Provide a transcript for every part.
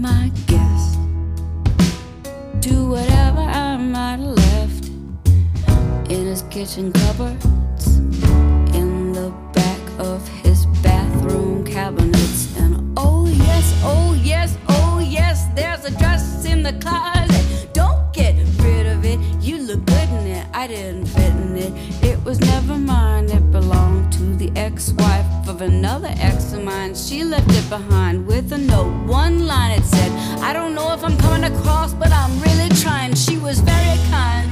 my guess to whatever I might have left in his kitchen cupboards, in the back of his bathroom cabinets. And oh yes, oh yes, oh yes, there's a dress in the closet. Don't get rid of it, you look good in it. I didn't fit in it, it was never mine. It belonged to the ex-wife of another ex of mine. She left it behind with a note, one line it said, I don't know if I'm coming across, but I'm really trying. She was very kind.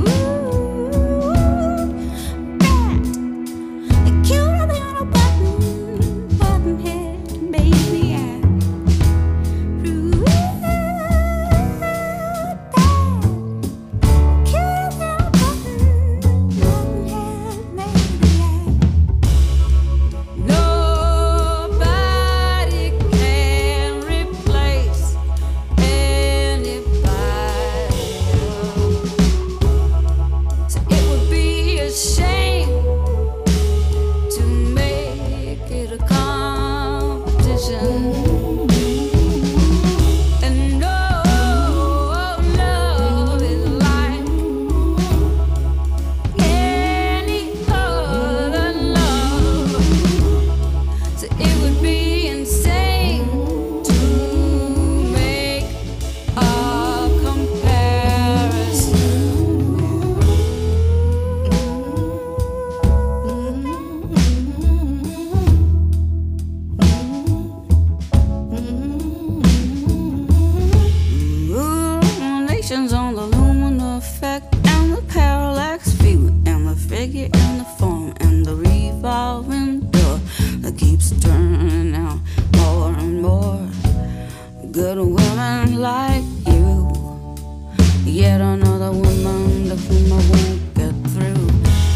On the luminal effect and the parallax view and the figure and the form and the revolving door that keeps turning out more and more good women like you. Yet another woman to whom I won't get through.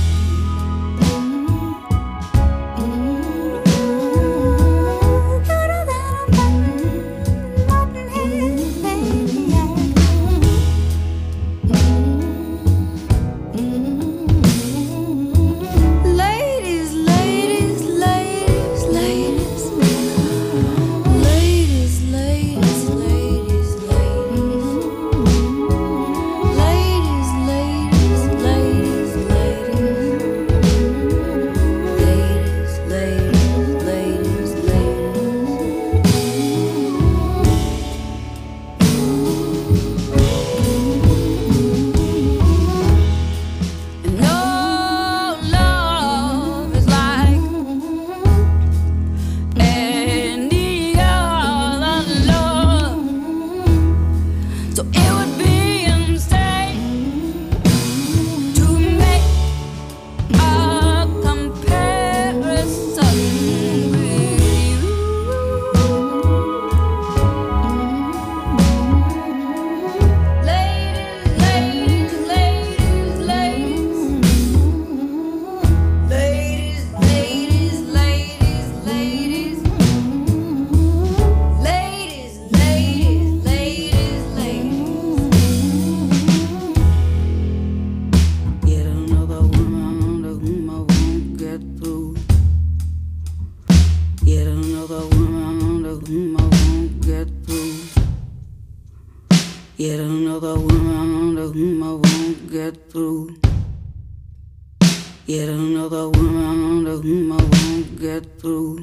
Yet another woman to whom I won't get through. Yet another woman to whom I won't get through.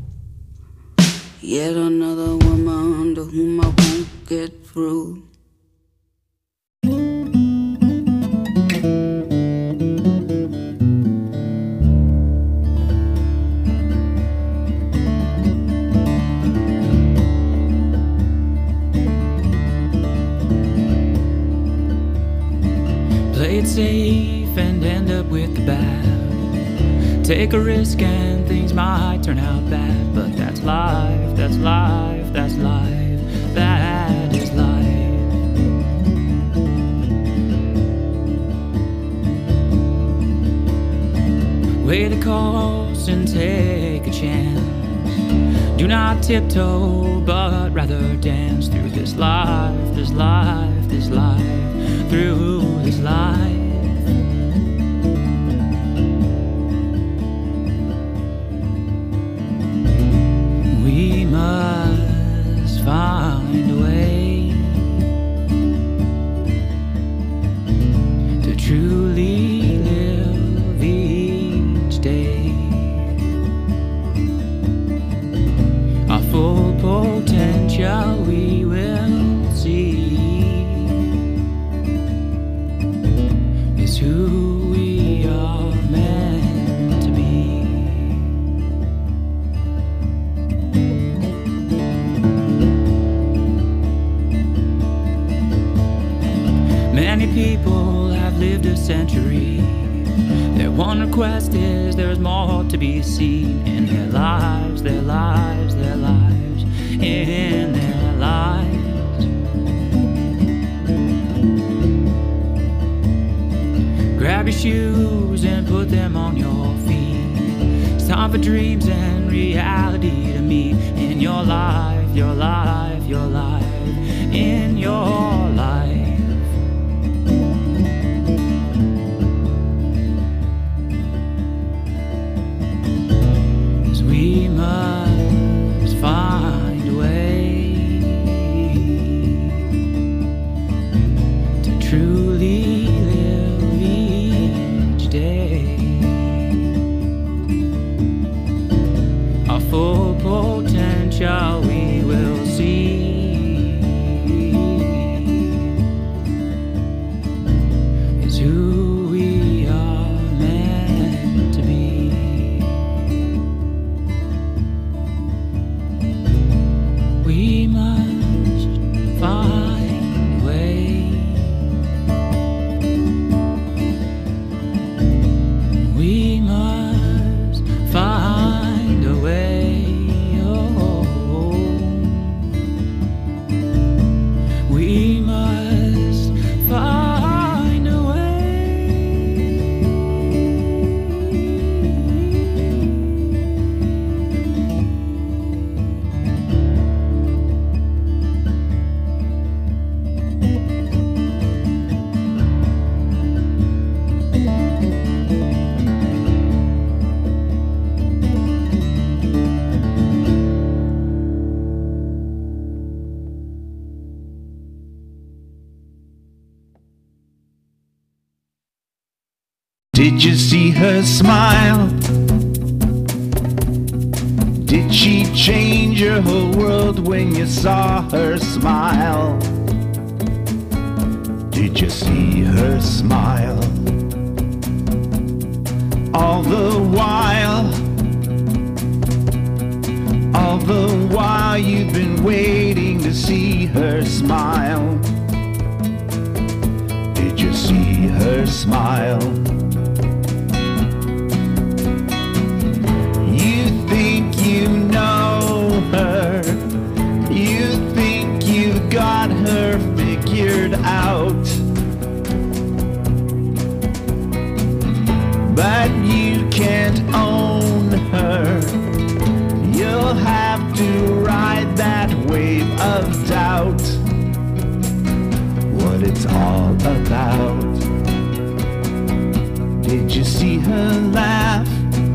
Yet another woman to whom I won't get through. Play it safe and end up with the bad. Take a risk and things might turn out bad, but that's life, that's life, that's life, that is life. Weigh the cost and take a chance. Do not tiptoe, but rather dance through this life, this life, this life, through this life. We must find a way potential we will see is who we are meant to be. Many people have lived a century. Their one request is there's more to be seen in their lives, their lives, their lives, in their lives. Grab your shoes and put them on your feet. It's time for dreams and reality to meet in your life, your life, your life, in your life. 'Cause we must find a way to truly live each day. Our full potential we will see is who we are meant to be. We must find a way. We must find a way. Oh, we must find a way. Did you see her smile? Did she change your whole world when you saw her smile? Did you see her smile? All the while you've been waiting to see her smile. Did you see her smile? You think you know her, you think you got her figured out, but you can't own her. You'll have to ride that wave of doubt, what it's all about. Did you see her laugh?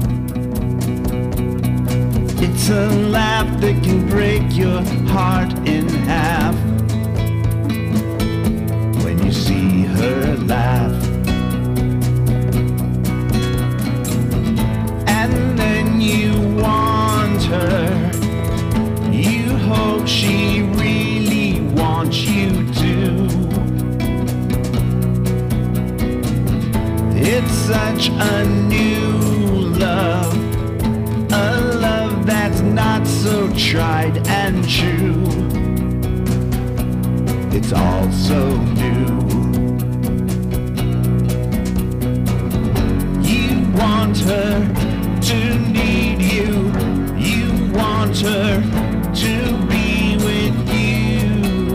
It's a laugh that can break your heart in half. When you see her laugh, and then you want her, you hope she really wants you to. It's such a new love, a love that's not so tried and true. It's all so new. You want her to need you, you want her to be with you.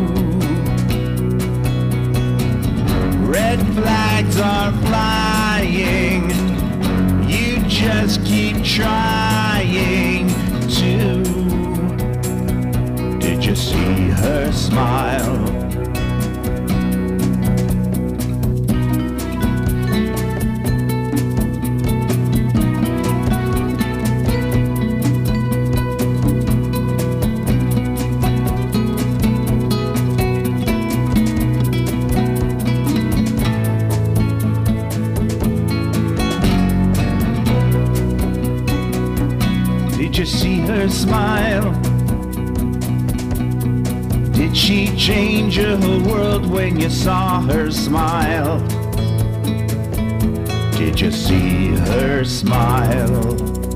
Red flags are flying, you just keep trying to. Did you see her smile? Did you see her smile? Did she change your world when you saw her smile? Did you see her smile?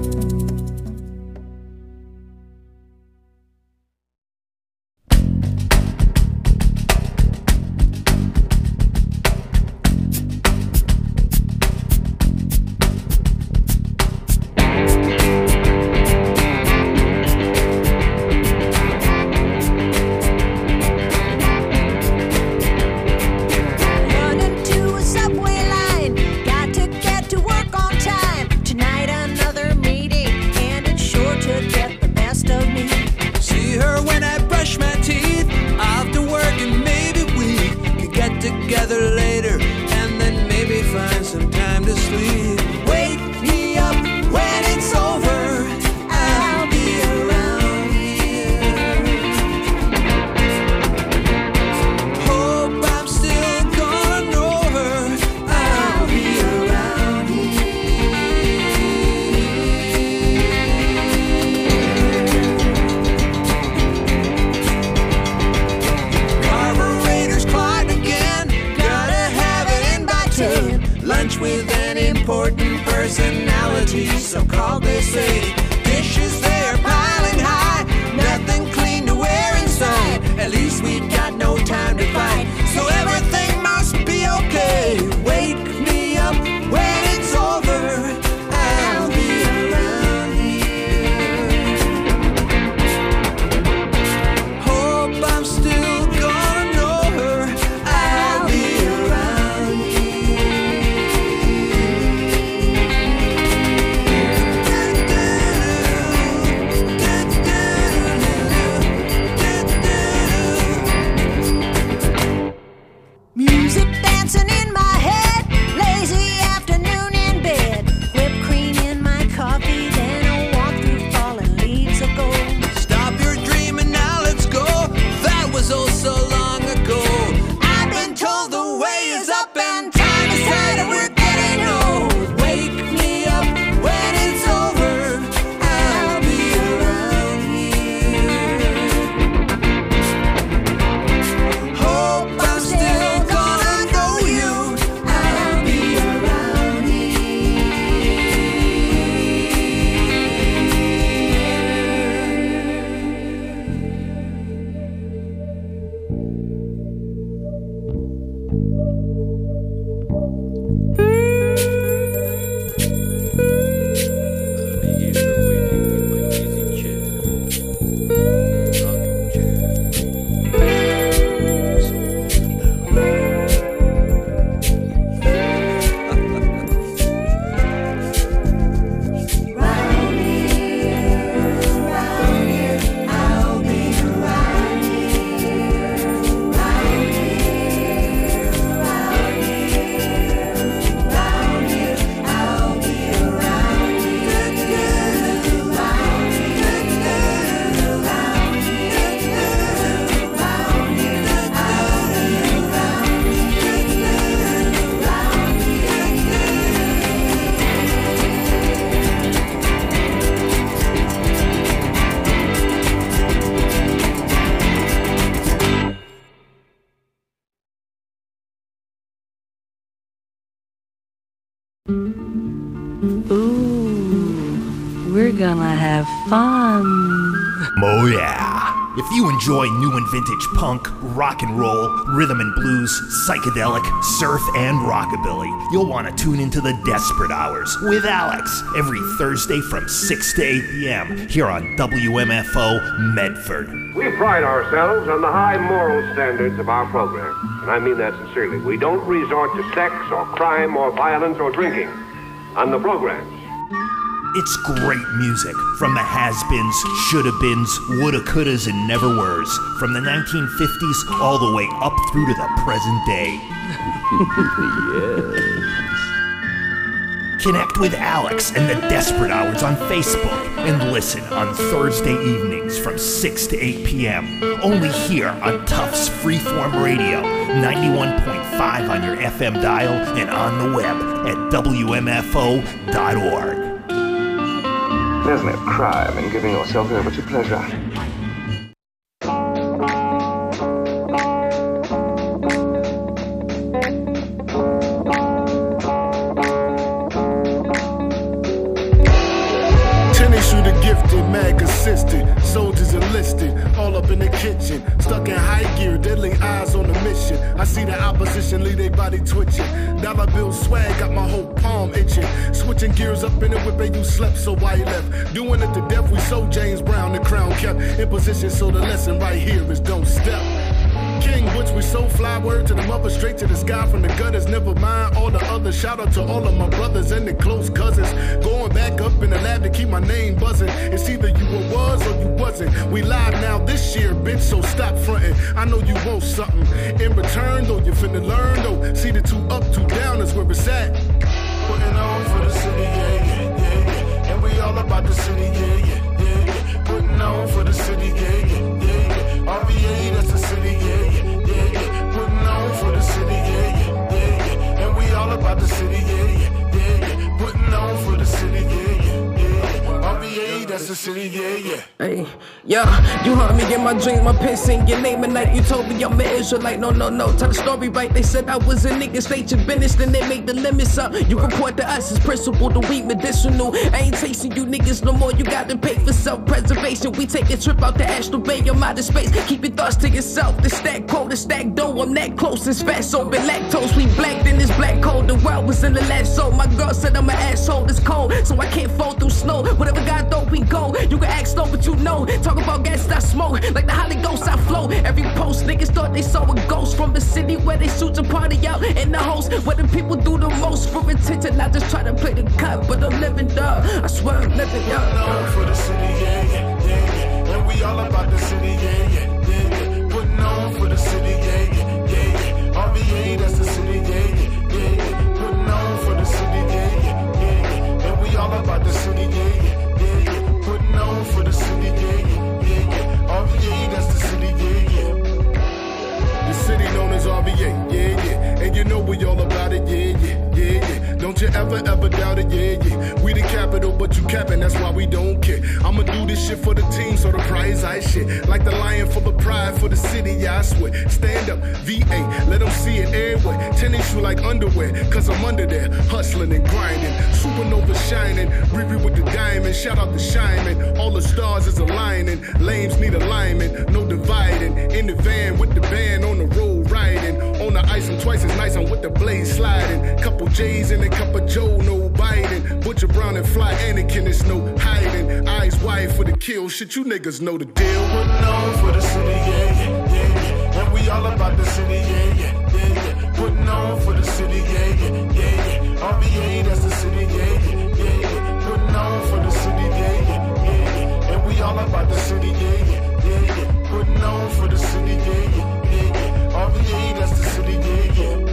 Ooh, we're gonna have fun. Oh yeah. If you enjoy new and vintage punk, rock and roll, rhythm and blues, psychedelic, surf, and rockabilly, you'll want to tune into the Desperate Hours with Alex every Thursday from 6 to 8 p.m. here on WMFO Medford. We pride ourselves on the high moral standards of our program, and I mean that sincerely. We don't resort to sex or crime or violence or drinking on the programs. It's great music from the has-beens, shoulda-beens, woulda, couldas, and never-weres, from the 1950s all the way up through to the present day. Yes. Connect with Alex and the Desperate Hours on Facebook and listen on Thursday evenings from 6 to 8 p.m. only here on Tufts Freeform Radio, 91.5 on your FM dial and on the web at WMFO.org. There's no crime in giving yourself over to pleasure. attention. Stuck in high gear, deadly eyes on the mission. I see the opposition leave their body twitching. Dollar bill swag got my whole palm itching. Switching gears up in the whip and you slept, so why you left? Doing it to death, we sold James Brown, the crown kept in position, so the lesson right here is don't step. King Butch, we so fly, word to the mother, straight to the sky from the gutters. Never mind all the others. Shout out to all of my brothers and the close cousins. Going back up in the lab to keep my name buzzing. It's either you was or you wasn't. We live now this year, bitch, so stop fronting. I know you want something in return, though you finna learn, though. See the 2 up, 2 down is where it's at. Putting on for the city, yeah, yeah, yeah, yeah. And we all about the city, yeah, yeah, yeah, yeah. Putting on for the city, yeah, yeah, yeah, yeah. RVA, that's the city, yeah, yeah, yeah, yeah. Putting on for the city, yeah, yeah, yeah, yeah. And we all about the city, yeah, yeah, yeah, yeah. Putting on for the city, yeah, yeah, yeah. RVA, that's the city, yeah, yeah. Hey, yeah, you heard me in my dream, my pen sing your name at night. You told me I'm an Israelite, no, tell the story right. They said I was a nigga, state your business, then they make the limits up. You report to us as principle, the weed medicinal. I ain't chasing you niggas no more, you got to pay for self-preservation. We take a trip out to Astral Bay, your mind is space. Keep your thoughts to yourself, the stack quote, the stack dough. I'm that close, it's fat, so been lactose. We blacked in this black cold, the world was in the last soul. My girl said I'm an asshole, it's cold, so I can't fall through snow. Whatever God thought we go, you can ask no, but you know. Talk about gas I smoke, like the Holy Ghost I flow. Every post, niggas thought they saw a ghost from the city where they shoot your party out in the host, where the people do the most for attention. I just try to play the cut, but I'm living up. I swear I'm living up. Putting on for the city, yeah, yeah, yeah, yeah. And we all about the city, yeah, yeah, yeah, yeah. Putting on for the city, yeah, yeah, yeah, yeah. RVA, that's the city, yeah, yeah, yeah, yeah. Putting on for the city, yeah, yeah, yeah, yeah. And we all about the city, yeah, yeah, yeah, yeah. Putting on for the city, yeah, yeah, yeah, yeah. RVA, that's the city, yeah, yeah. The city known as RVA, yeah, yeah. And you know we all about it, yeah, yeah, yeah, yeah. Don't you ever doubt it, yeah, yeah. We the capital, but you capping, that's why we don't care. I'ma do this shit for the team, so the prize I shit. Like the lion full of pride for the city, yeah, I swear. Stand up, VA, let them see it everywhere. Tennis shoe like underwear, cause I'm under there. Hustling and grinding, supernova shining. Riri with the diamond, shout out to Shyman. All the stars is aligning, lames need alignment, no dividing. In the van with the band, on the road riding. On the ice, I'm twice as nice, I'm with the blade sliding. Couple J's and a cup of Joe, no Biden. Butcher Brown and Fly Anakin, it's no hiding. Eyes wide for the kill, shit, you niggas know the deal. Putting on for the city, yeah, yeah, yeah, yeah. And we all about the city, yeah, yeah, yeah, yeah. Putting on for the city, yeah, yeah, yeah, yeah. RVA, that's the city, yeah, yeah, yeah, yeah. Putting on for the city, yeah, yeah, yeah, yeah. And we all about the city, yeah, yeah, yeah, yeah. Putting on for the city, yeah, yeah, yeah, yeah. RVA, that's the city, yeah, yeah.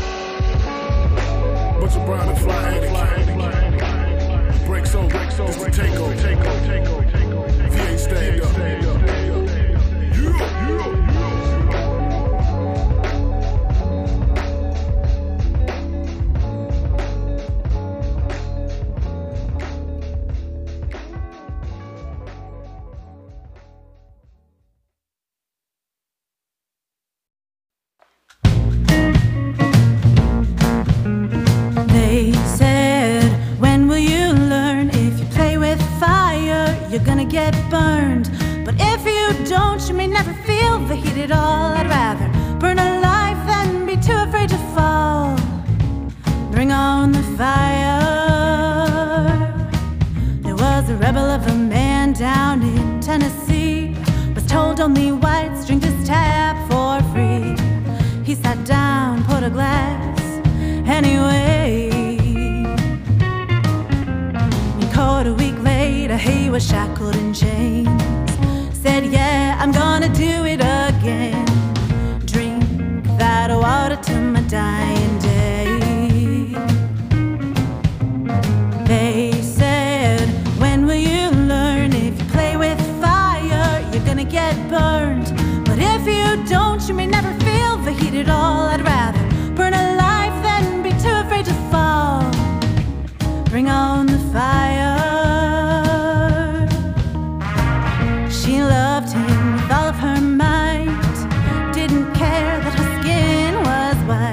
Butcher Brown and Fly Anakin. Breaks over, this the takeover. VA stand up. They said, when will you learn? If you play with fire, you're gonna get burned. But if you don't, you may never feel the heat at all. I'd rather burn alive than be too afraid to fall. Bring on the fire. There was a rebel of a man down in Tennessee, was told only whites drink this tap for free. He sat down, put a glass anyway. And caught a week later, he was shackled in chains. Said, yeah, I'm gonna do it again. Drink that water till my dying day. They said, when will you learn? If you play with fire, you're gonna get burned. But if you don't, you may never feel the heat at all. I'd rather burn alive than be too afraid to fall. Bring on the fire. She loved him with all of her might, didn't care that her skin was white.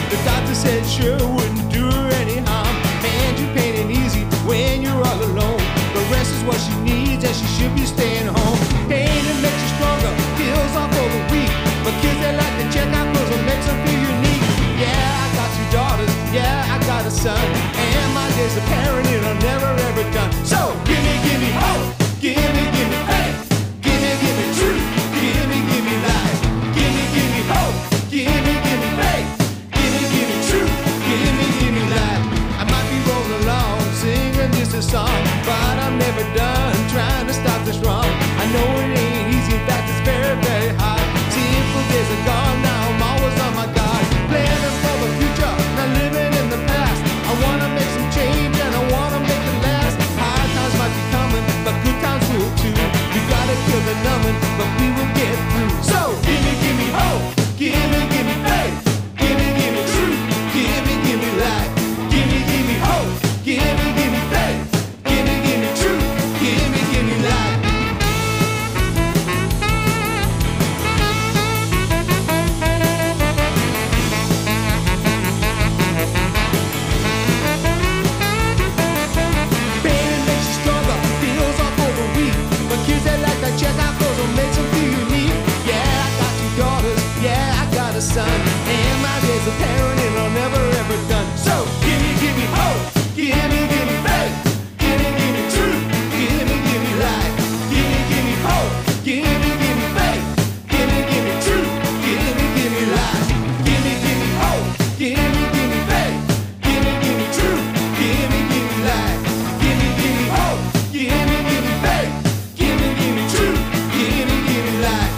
The doctor said sure wouldn't do her any harm. Man, you pain ain't easy when you're all alone. The rest is what she needs and she should be staying home. Pain that makes you stronger, kills off all the weak. But kids they like to check out clothes and makes them feel unique. Yeah, I got 2 daughters, yeah, I got a son. And my days of parenting are never ever done. So give me hope, give me faith, give me truth, give me life. Give me hope, give me faith, give me truth, give me life. I might be rolling along, singing just a song, but I'm never done trying to stop this wrong. I know it ain't easy, in fact it's very, very hard. Simple days are gone, now I'm always on my guard. Planning for the future, not living in the past. I wanna make some change and I wanna make it last. Hard times might be coming, but good times will too. We gotta kill the numbing, but we will get through. So give me hope, give me faith, give me truth, give me life. Give me hope, give me faith, give me truth, give me life. Pain makes you stronger, feels off all the weak. But kids that like to check out clothes and makes them feel unique. Yeah, I got 2 daughters, yeah, I got a son. And my days of parenting are never ever done. So give me hope, give me faith, give me truth, give me life. Give me hope, give me faith, give me truth, give me life. Give me hope, give me faith, give me truth, give me life. Give me hope, give me faith, give me truth, give me life.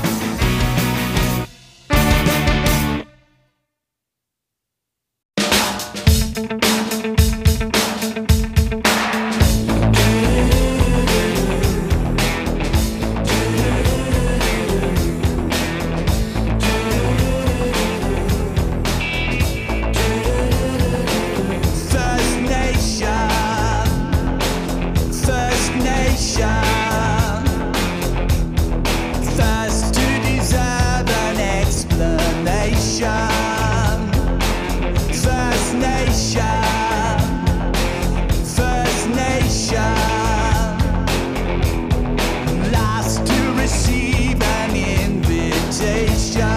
First nation, first to deserve an explanation. First nation, first nation, last to receive an invitation.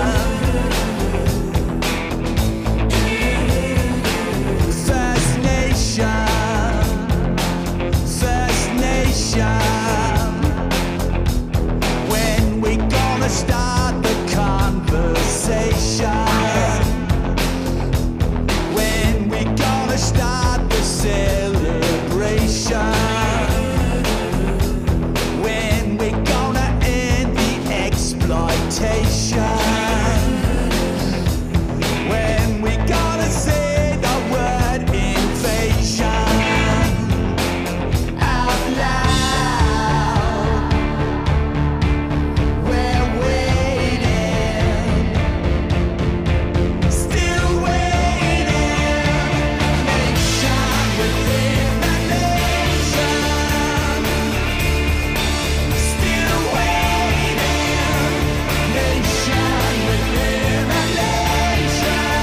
First nation, First Nation. When we gonna start the conversation? When we gonna start the celebration? When we gonna end the exploitation? When we gonna say the word invasion out loud? We're waiting, still waiting. Nation within a nation, still waiting. Nation within a nation.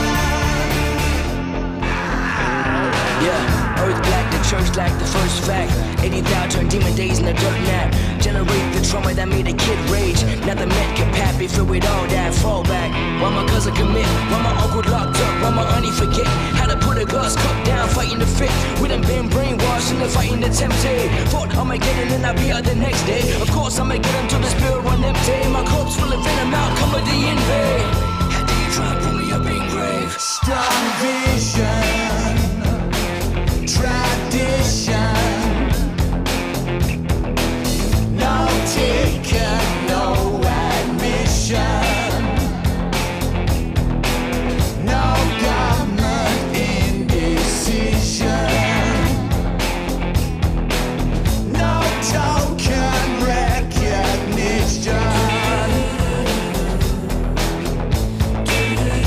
Yeah, earth black, the church like the first fact. 80,000 demon days in the dirt nap. Generate the trauma that made a kid rage. Now the men can happy, feel with all that fallback. Why my cousin commit? Why my uncle locked up? Why my auntie forget how to put a glass cup down, fighting the fit? We done been brainwashed and fighting the tempted. Thought I'ma get it and I'll be out the next day. Of course I'ma get until the spirit run empty. My corpse full of venom, outcome of the envy. How do you try to pull me up in grave? Strong vision, tradition, no taker, no admission, no government indecision, no token recognition.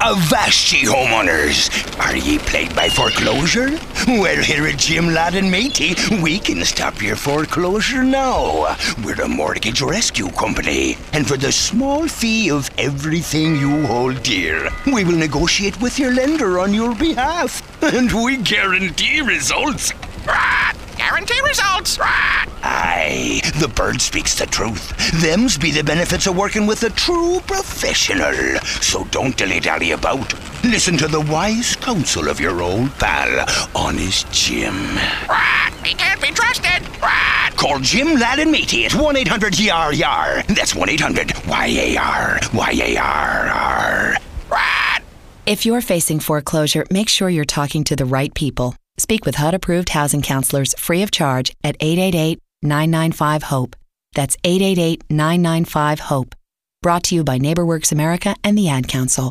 Avast ye, homeowners! Are ye plagued by foreclosure? Well, here at Jim Ladd and Matey, we can stop your foreclosure now. We're a mortgage rescue company, and for the small fee of everything you hold dear, we will negotiate with your lender on your behalf, and we guarantee results. Guarantee results. Aye, the bird speaks the truth. Them's be the benefits of working with a true professional. So don't dilly-dally about. Listen to the wise counsel of your old pal, Honest Jim. He can't be trusted. Call Jim Ladd and Matey at 1-800-YAR-YAR. That's 1-800-YAR. YAR. If you're facing foreclosure, make sure you're talking to the right people. Speak with HUD-approved housing counselors free of charge at 888-995-HOPE. That's 888-995-HOPE. Brought to you by NeighborWorks America and the Ad Council.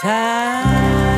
time.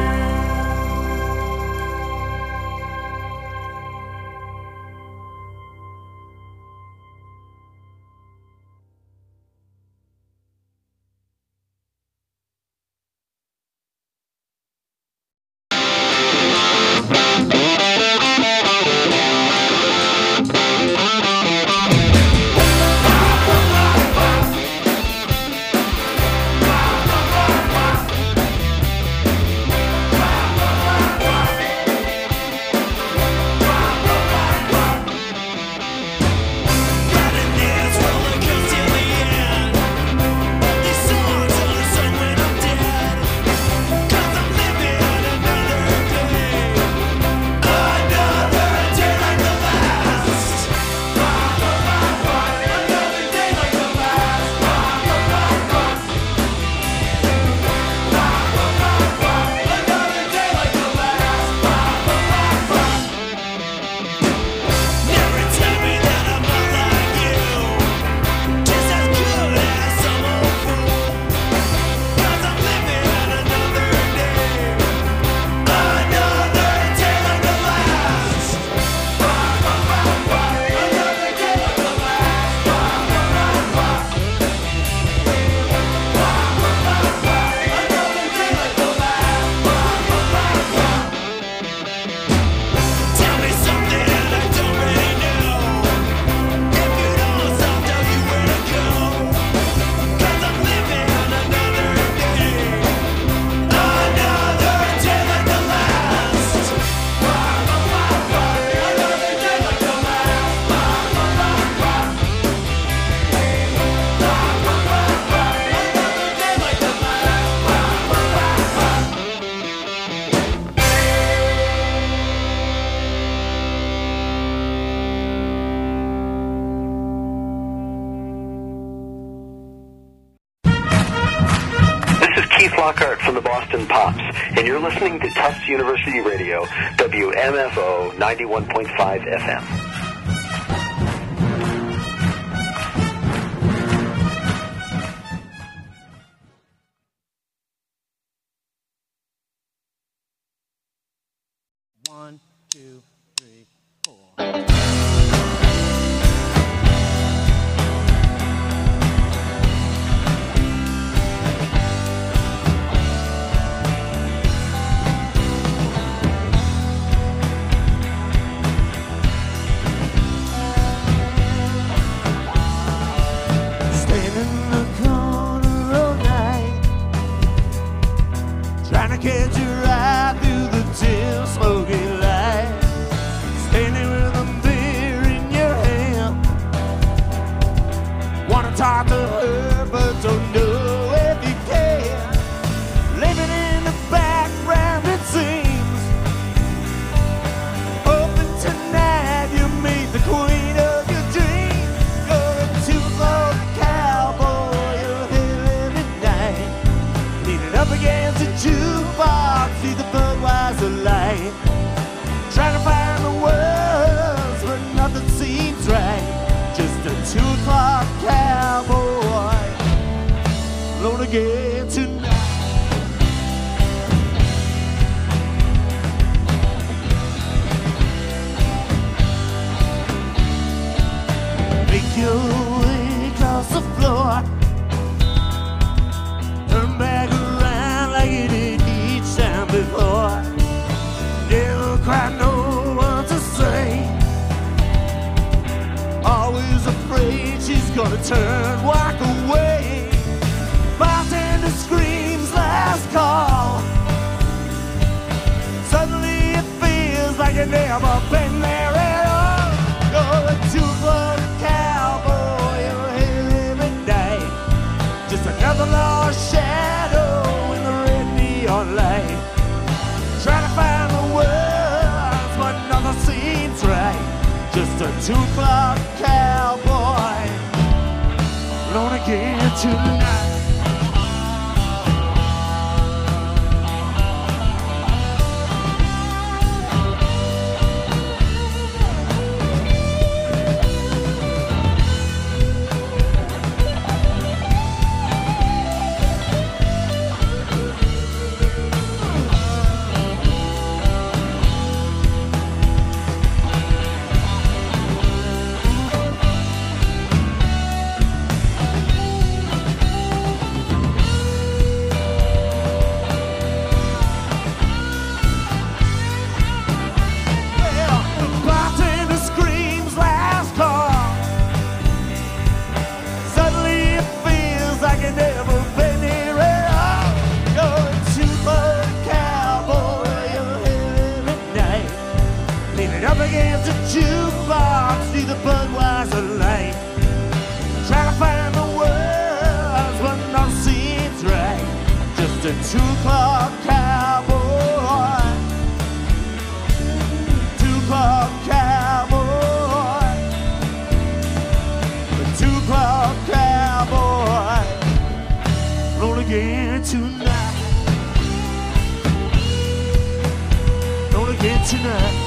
Lockhart from the Boston Pops, and you're listening to Tufts University Radio, WMFO 91.5 FM. One, two, three, four. Catch your eye through the dim, smoky light. Standing with a beer in your hand. Wanna talk to her, but don't know if you can. Living in the background, it seems. Hoping tonight you meet the queen of your dreams. Going to the cowboy, you're here every night. Leaning up against the jukebox, see the Budweiser light. Trying to find the words, but nothing seems right. Just a 2 o'clock cowboy, alone again tonight. Make your way across the floor. Turn back around like you did each time before. Never quite know what to say. Always afraid she's gonna turn, walk away. Bartender screams last call. Suddenly it feels like you've never been there at all. You're a 2 o'clock cowboy, you're here every night. Just another lost shadow in the red neon light. Trying to find the words, but nothing seems right. Just a 2 o'clock cowboy, alone again tonight. Just a 2 o'clock cowboy. 2 o'clock cowboy. A 2 o'clock cowboy. Roll again tonight. Roll again tonight.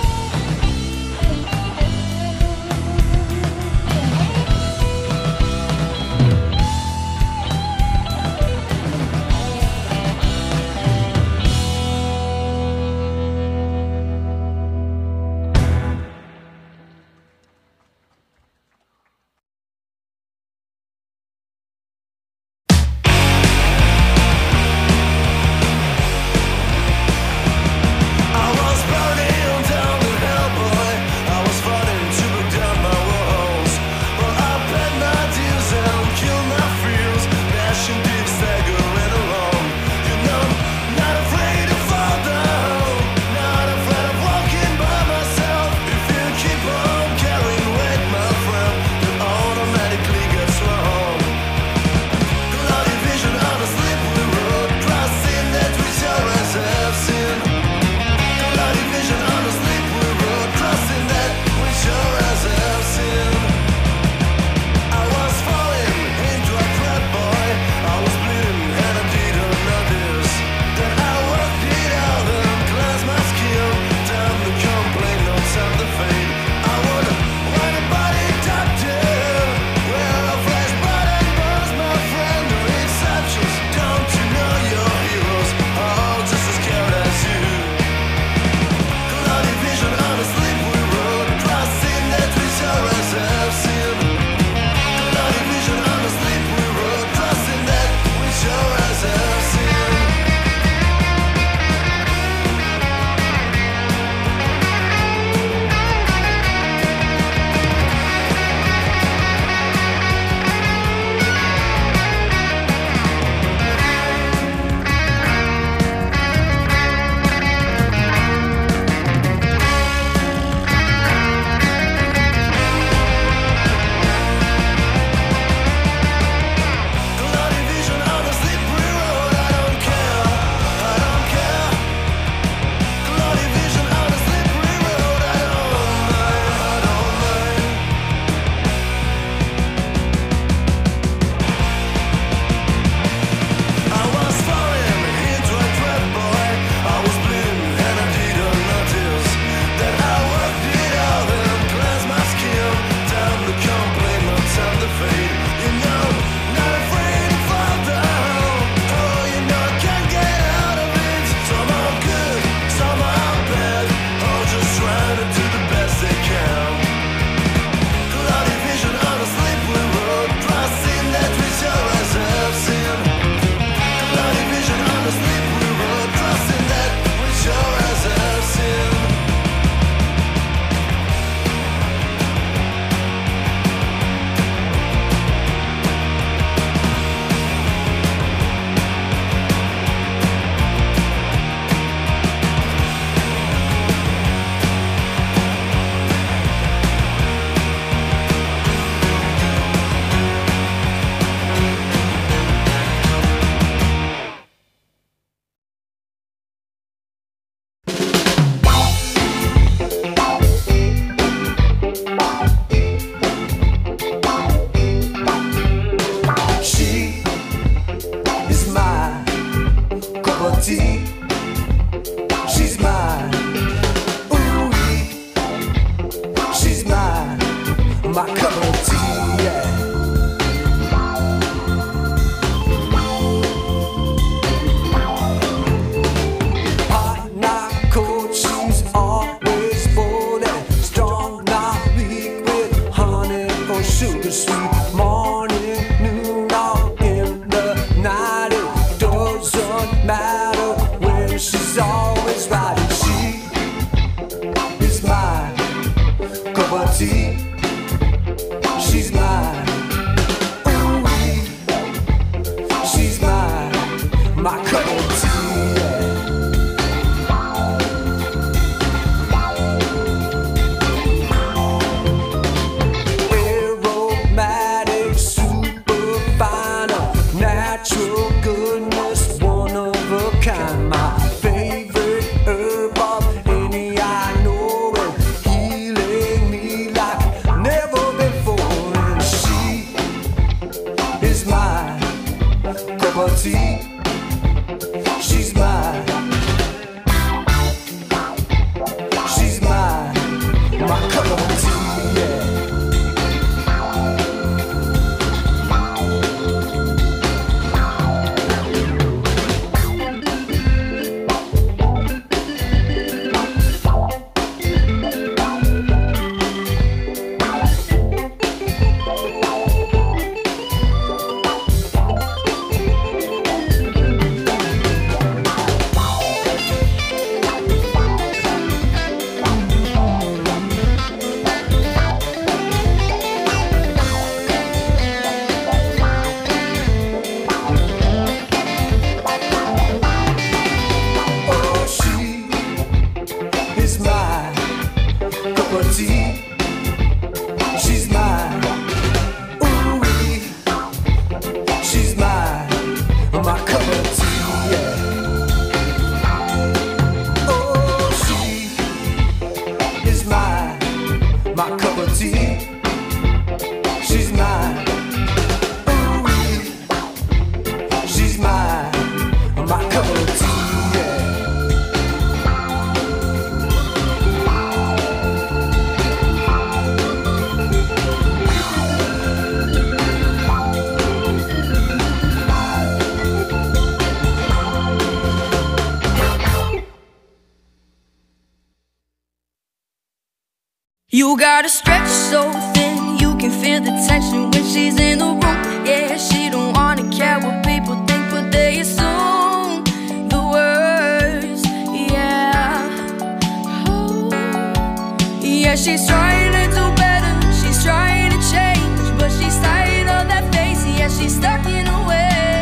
You gotta stretch so thin, you can feel the tension when she's in the room. Yeah, she don't wanna care what people think, but they assume the worst. Yeah, oh. Yeah, she's trying to do better, she's trying to change, but she's tired of that face. Yeah, she's stuck in her ways.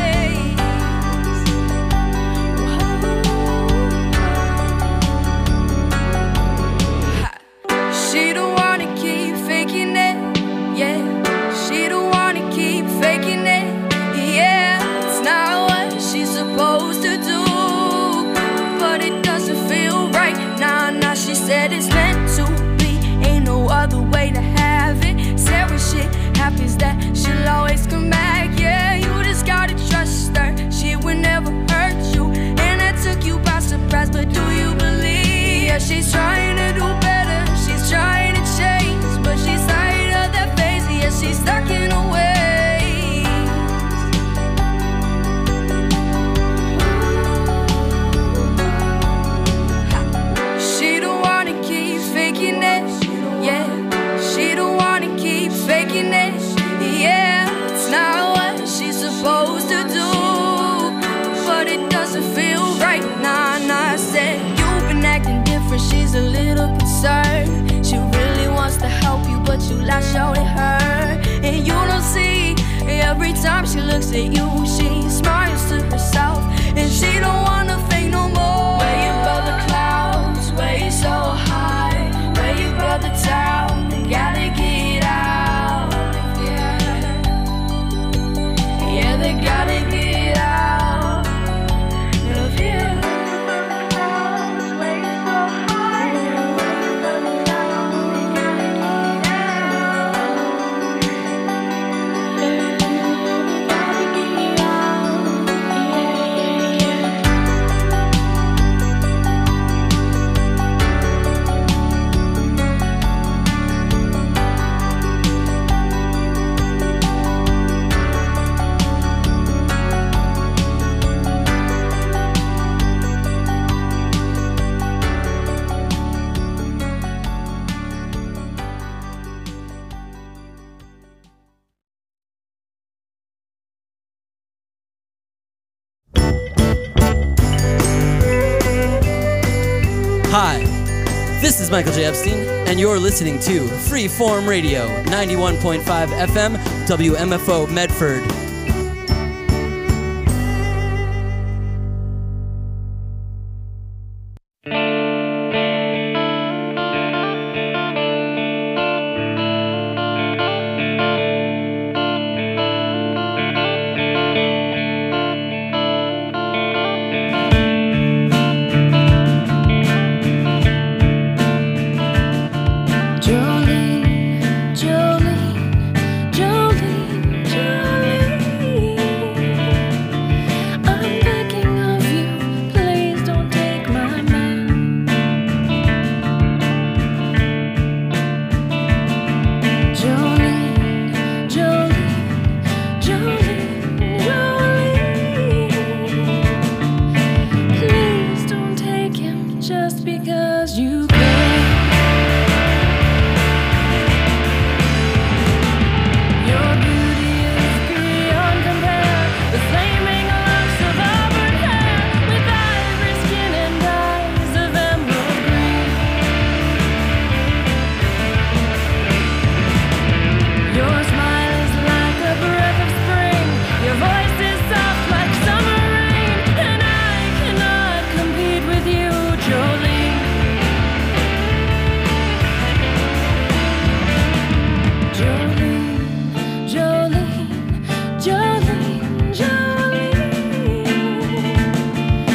She don't wanna keep faking it, yeah. She don't wanna keep faking it, yeah. It's not what she's supposed to do, but it doesn't feel right. Nah, nah, she said it's meant to be, ain't no other way to have it. Said when shit happens that she'll always come back, yeah. You just gotta trust her, she would never hurt you, and that took you by surprise, but do you believe? Yeah, she's trying to do better, she's trying to change, but she's tired of that phase. Yeah, she's stuck in her ways. She don't wanna keep faking it, yeah. She don't wanna keep faking it, yeah. It's not what she's supposed to do, but it doesn't feel right. Nah, nah, I said you've been acting different, she's a little concerned. She really wants to help you, but you lash out at her, and you don't see. Every time she looks at you, she smiles to herself, and she don't wanna fake no more. Where you above the clouds, where you so high, where you above the town, you gotta get out. Yeah, yeah, they gotta get out of here. Hi, this is Michael J. Epstein, and you're listening to Freeform Radio, 91.5 FM, WMFO Medford.